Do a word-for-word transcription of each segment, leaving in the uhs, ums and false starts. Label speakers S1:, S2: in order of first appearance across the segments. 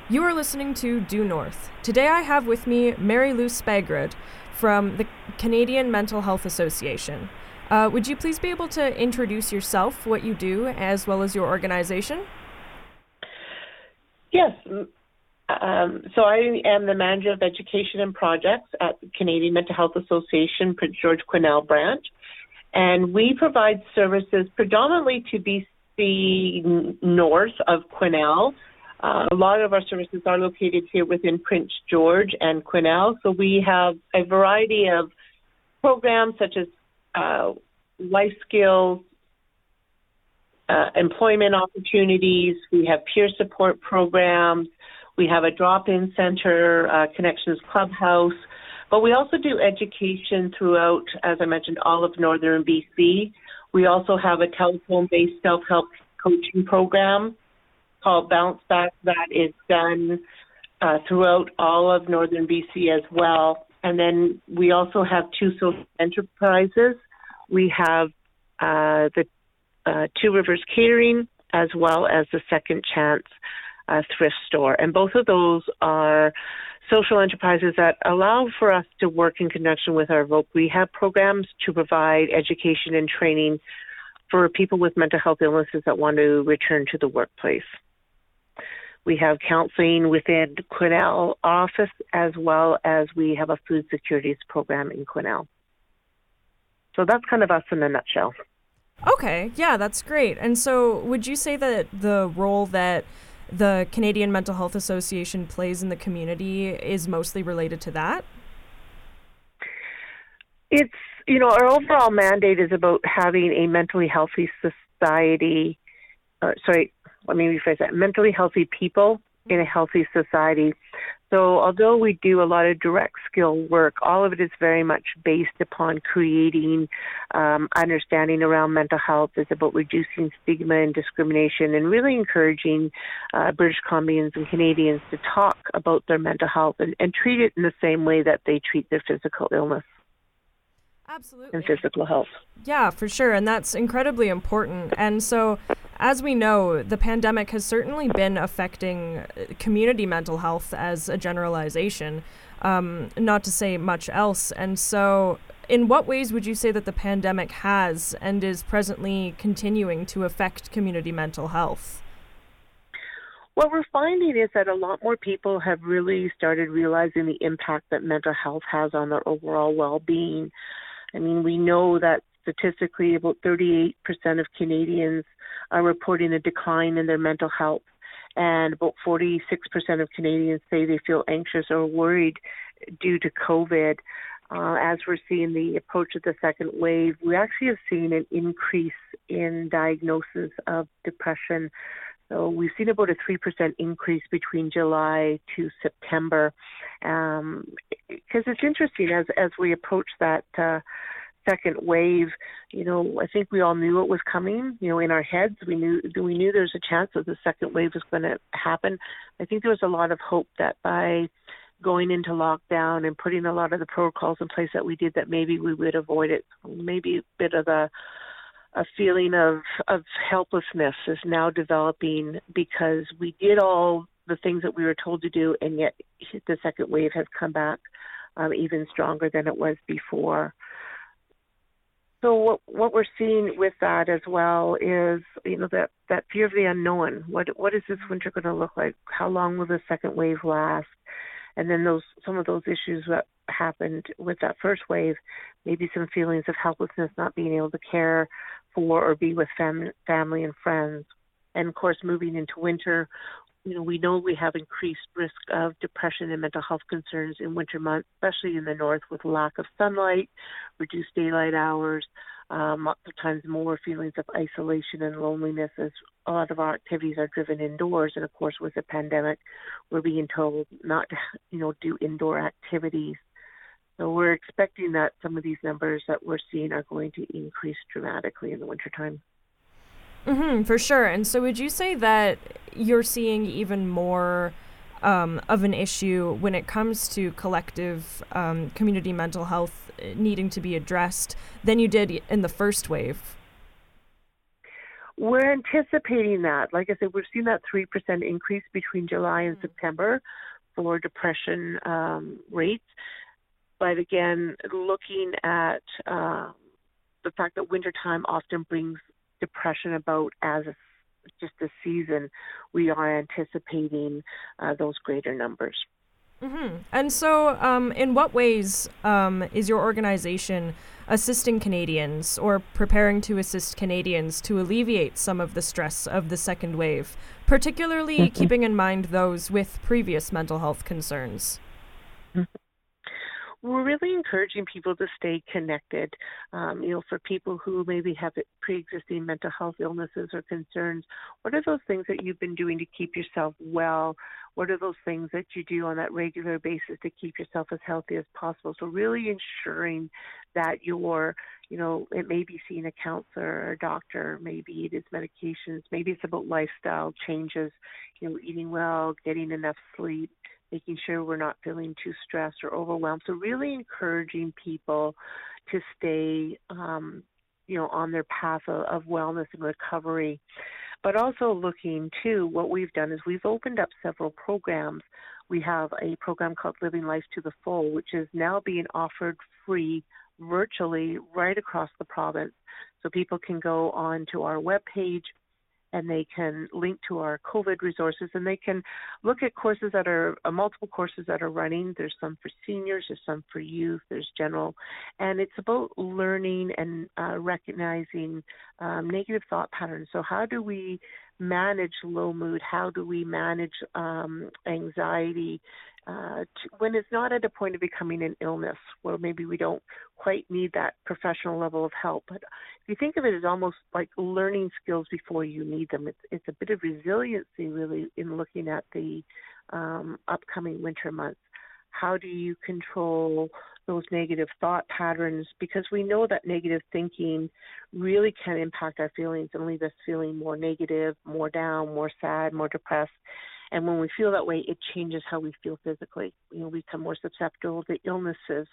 S1: You are listening to Due North. Today I have with me Mary Lou Spagrud from the Canadian Mental Health Association. Uh, would you please be able to introduce yourself, what you do, as well as your organization?
S2: Yes. Um, so I am the Manager of Education and Projects at the Canadian Mental Health Association, Prince George Quesnel branch. And we provide services predominantly to B C north of Quesnel. Uh, a lot of our services are located here within Prince George and Quesnel. So we have a variety of programs such as uh, life skills, uh, employment opportunities. We have peer support programs. We have a drop-in center, uh, Connections Clubhouse. But we also do education throughout, as I mentioned, all of northern B C. We also have a telephone-based self-help coaching program called Bounce Back that is done uh, throughout all of northern B C as well. And then we also have two social enterprises. We have uh, the uh, Two Rivers Catering as well as the Second Chance uh, Thrift Store. And both of those are social enterprises that allow for us to work in conjunction with our voc rehab programs to provide education and training for people with mental health illnesses that want to return to the workplace. We have counseling within Quesnel office as well as we have a food securities program in Quesnel. So that's kind of us in a nutshell.
S1: Okay, yeah, that's great. And so would you say that the role that the Canadian Mental Health Association plays in the community is mostly related to that?
S2: It's, you know, our overall mandate is about having a mentally healthy society, uh, sorry, let me rephrase that, mentally healthy people in a healthy society. So although we do a lot of direct skill work, all of it is very much based upon creating um, understanding around mental health. It's about reducing stigma and discrimination and really encouraging uh, British Columbians and Canadians to talk about their mental health and, and treat it in the same way that they treat their physical illness.
S1: Absolutely.
S2: And physical health.
S1: Yeah, for sure. And that's incredibly important. And so, as we know, the pandemic has certainly been affecting community mental health as a generalization, um, not to say much else. And so, in what ways would you say that the pandemic has and is presently continuing to affect community mental health?
S2: What we're finding is that a lot more people have really started realizing the impact that mental health has on their overall well-being. I mean, we know that statistically about thirty-eight percent of Canadians are reporting a decline in their mental health, and about forty-six percent of Canadians say they feel anxious or worried due to COVID. Uh, as we're seeing the approach of the second wave, we actually have seen an increase in diagnosis of depression. So we've seen about a three percent increase between July to September. Um, because it's interesting, as as we approach that uh, second wave, you know, I think we all knew it was coming. You know, in our heads, we knew we knew there's a chance that the second wave was going to happen. I think there was a lot of hope that by going into lockdown and putting a lot of the protocols in place that we did, that maybe we would avoid it. Maybe a bit of a a feeling of, of helplessness is now developing because we did all the things that we were told to do, and yet the second wave has come back um, even stronger than it was before. So what what we're seeing with that as well is, you know, that, that fear of the unknown. What what is this winter going to look like? How long will the second wave last? And then those some of those issues that happened with that first wave, maybe some feelings of helplessness, not being able to care for or be with fam- family and friends. And of course, moving into winter, you know, we know we have increased risk of depression and mental health concerns in winter months, especially in the north with lack of sunlight, reduced daylight hours, um, lots of times more feelings of isolation and loneliness as a lot of our activities are driven indoors. And of course, with the pandemic, we're being told not to, you know, do indoor activities. So we're expecting that some of these numbers that we're seeing are going to increase dramatically in the wintertime.
S1: Mm-hmm, for sure. And so would you say that you're seeing even more um, of an issue when it comes to collective um, community mental health needing to be addressed than you did in the first wave?
S2: We're anticipating that. Like I said, we've seen that three percent increase between July and September for depression um, rates. But again, looking at uh, the fact that wintertime often brings depression about as a, just a season, we are anticipating uh, those greater numbers.
S1: Mm-hmm. And so, um, in what ways um, is your organization assisting Canadians or preparing to assist Canadians to alleviate some of the stress of the second wave, particularly mm-hmm. keeping in mind those with previous mental health concerns?
S2: Mm-hmm. We're really encouraging people to stay connected. Um, you know, for people who maybe have pre-existing mental health illnesses or concerns, what are those things that you've been doing to keep yourself well? What are those things that you do on that regular basis to keep yourself as healthy as possible? So really ensuring that you're, you know, it may be seeing a counselor or a doctor, maybe it is medications, maybe it's about lifestyle changes, you know, eating well, getting enough sleep, making sure we're not feeling too stressed or overwhelmed. So really encouraging people to stay, um, you know, on their path of, of wellness and recovery. But also looking, too, what we've done is we've opened up several programs. We have a program called Living Life to the Full, which is now being offered free virtually right across the province. So people can go on to our webpage and they can link to our COVID resources, and they can look at courses that are, uh, multiple courses that are running. There's some for seniors, there's some for youth, there's general, and it's about learning and uh, recognizing um, negative thought patterns. So how do we manage low mood? How do we manage um, anxiety uh, to, when it's not at a point of becoming an illness, where maybe we don't quite need that professional level of help? But if you think of it as almost like learning skills before you need them, it's, it's a bit of resiliency really in looking at the um, upcoming winter months. How do you control those negative thought patterns? Because we know that negative thinking really can impact our feelings and leave us feeling more negative, more down, more sad, more depressed. And when we feel that way, it changes how we feel physically. You know, we become more susceptible to illnesses.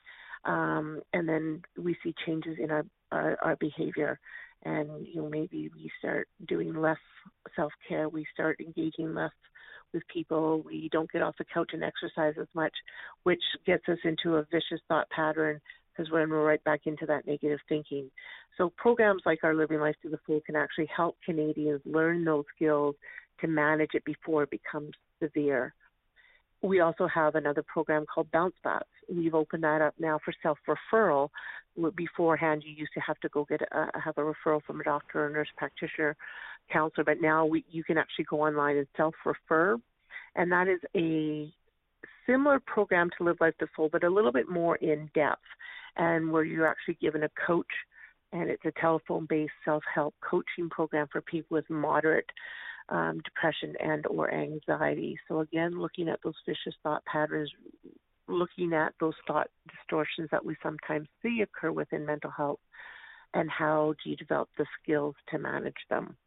S2: Um, and then we see changes in our, our, our behavior. And, you know, maybe we start doing less self-care. We start engaging less with people. We don't get off the couch and exercise as much, which gets us into a vicious thought pattern because we're right back into that negative thinking. So programs like our Living Life to the Full can actually help Canadians learn those skills to manage it before it becomes severe. We also have another program called Bounce Backs. We've opened that up now for self-referral. Beforehand, you used to have to go get a, have a referral from a doctor or nurse practitioner, counselor, but now we, you can actually go online and self-refer, and that is a similar program to Live Life to Full, but a little bit more in-depth, and where you're actually given a coach, and it's a telephone-based self-help coaching program for people with moderate Um, depression and or anxiety. So again, looking at those vicious thought patterns, looking at those thought distortions that we sometimes see occur within mental health, and how do you develop the skills to manage them.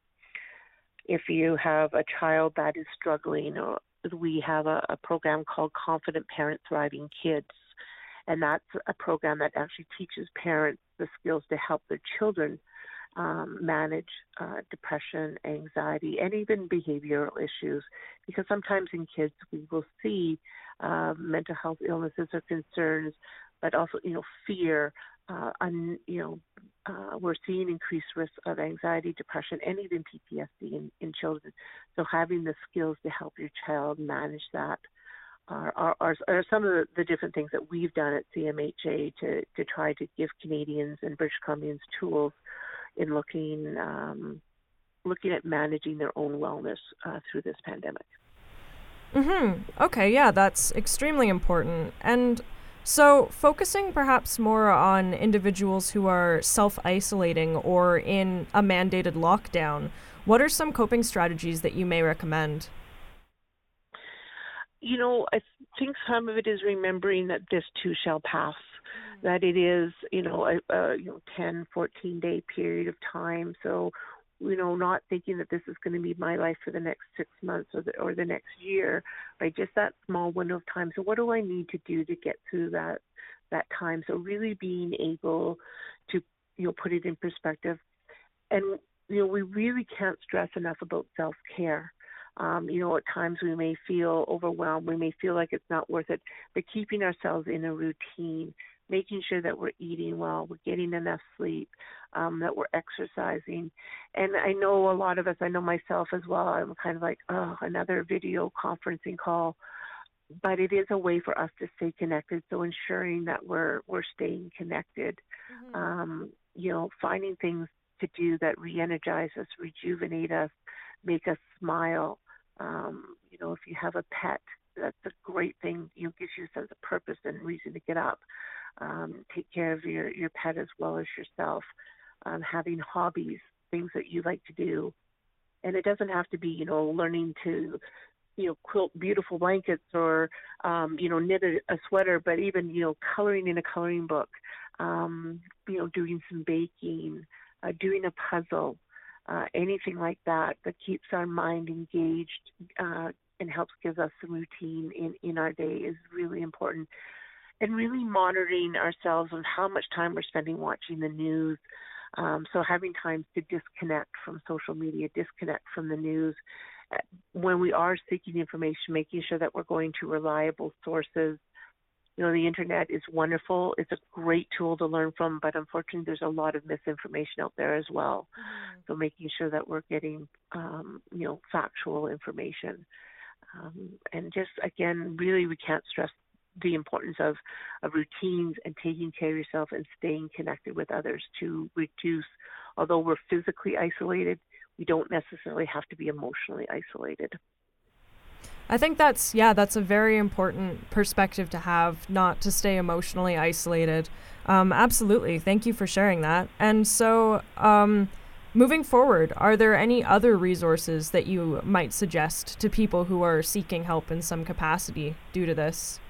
S2: If you have a child that is struggling, or we have a, a program called Confident Parent Thriving Kids, and that's a program that actually teaches parents the skills to help their children Um, manage uh, depression, anxiety, and even behavioral issues. Because sometimes in kids we will see uh, mental health illnesses or concerns, but also, you know, fear. Uh, un, you know, uh, we're seeing increased risk of anxiety, depression, and even P T S D in, in children. So having the skills to help your child manage that are, are, are, are some of the, the different things that we've done at C M H A to, to try to give Canadians and British Columbians tools in looking um, looking at managing their own wellness uh, through this pandemic.
S1: Mm-hmm. Okay, yeah, that's extremely important. And so focusing perhaps more on individuals who are self-isolating or in a mandated lockdown, what are some coping strategies that you may recommend?
S2: You know, I think some of it is remembering that this too shall pass. That it is, you know, a, a you know, ten, fourteen day period of time. So, you know, not thinking that this is going to be my life for the next six months or the, or the next year, right? Just that small window of time. So what do I need to do to get through that, that time? So really being able to, you know, put it in perspective. And you know, we really can't stress enough about self-care. Um, you know, at times we may feel overwhelmed, we may feel like it's not worth it, but keeping ourselves in a routine, making sure that we're eating well, we're getting enough sleep, um, that we're exercising. And I know a lot of us, I know myself as well, I'm kind of like, oh, another video conferencing call. But it is a way for us to stay connected, so ensuring that we're we're staying connected, mm-hmm. um, you know, finding things to do that re-energize us, rejuvenate us, make us smile. Um, you know, if you have a pet, that's a great thing. You know, gives you a sense of purpose and reason to get up. Um, take care of your, your pet as well as yourself. Um, having hobbies, things that you like to do. And it doesn't have to be, you know, learning to, you know, quilt beautiful blankets or, um, you know, knit a, a sweater, but even, you know, coloring in a coloring book, um, you know, doing some baking, uh, doing a puzzle, uh, anything like that that keeps our mind engaged uh, and helps give us some routine in, in our day is really important. And really monitoring ourselves on how much time we're spending watching the news. Um, so having time to disconnect from social media, disconnect from the news. When we are seeking information, making sure that we're going to reliable sources. You know, the internet is wonderful. It's a great tool to learn from, but unfortunately there's a lot of misinformation out there as well. Mm-hmm. So making sure that we're getting, um, you know, factual information. Um, and just, again, really we can't stress the importance of, of routines and taking care of yourself and staying connected with others to reduce, although we're physically isolated, we don't necessarily have to be emotionally isolated.
S1: I think that's, yeah, that's a very important perspective to have, not to stay emotionally isolated. Um, absolutely. Thank you for sharing that. And so um, moving forward, are there any other resources that you might suggest to people who are seeking help in some capacity due to this?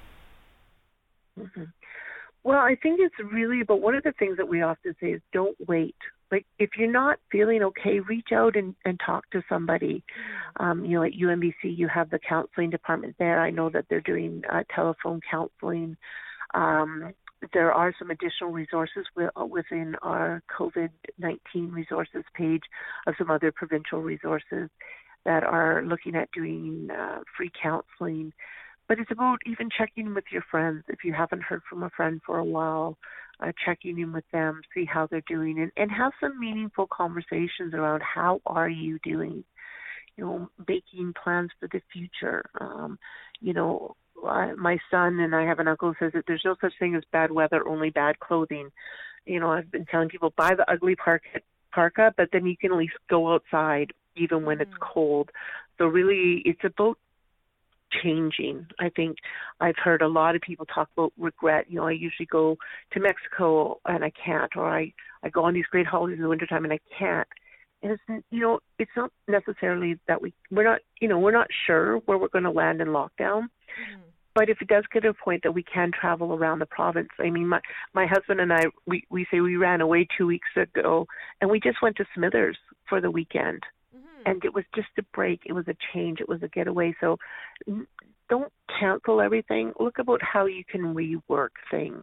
S2: Mm-hmm. Well, I think it's really about one of the things that we often say is don't wait. Like, if you're not feeling okay, reach out and, and talk to somebody. Um, you know, at U M B C, you have the counseling department there. I know that they're doing uh, telephone counseling. Um, there are some additional resources w- within our COVID nineteen resources page of some other provincial resources that are looking at doing uh, free counseling. But it's about even checking in with your friends. If you haven't heard from a friend for a while, uh, checking in with them, see how they're doing, and, and have some meaningful conversations around how are you doing. You know, making plans for the future. Um, you know, I, my son and I have an uncle who says that there's no such thing as bad weather, only bad clothing. You know, I've been telling people, buy the ugly parka, parka, but then you can at least go outside even when mm. it's cold. So really, it's about changing. I think I've heard a lot of people talk about regret. You know, I usually go to Mexico and I can't, or I, I go on these great holidays in the wintertime and I can't. And it's, you know, it's not necessarily that we, we're not, you know, we're not sure where we're going to land in lockdown. Mm-hmm. But if it does get to a point that we can travel around the province, I mean, my, my husband and I, we, we say we ran away two weeks ago and we just went to Smithers for the weekend. And it was just a break. It was a change. It was a getaway. So don't cancel everything. Look about how you can rework things.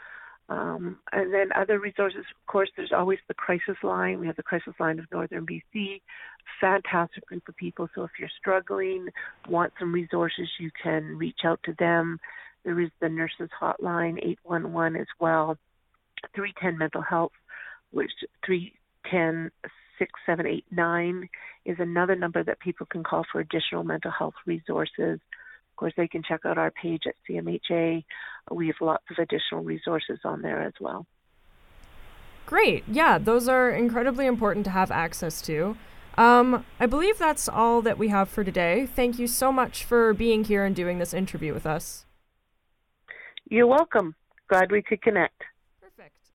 S2: Um, and then other resources, of course, there's always the crisis line. We have the crisis line of Northern B C. Fantastic group of people. So if you're struggling, want some resources, you can reach out to them. There is the nurses hotline, eight one one as well. three ten Mental Health, which three ten six seven eight nine is another number that people can call for additional mental health resources. Of course, they can check out our page at C M H A. We have lots of additional resources on there as well.
S1: Great. Yeah, those are incredibly important to have access to. Um, I believe that's all that we have for today. Thank you so much for being here and doing this interview with us.
S2: You're welcome. Glad we could connect.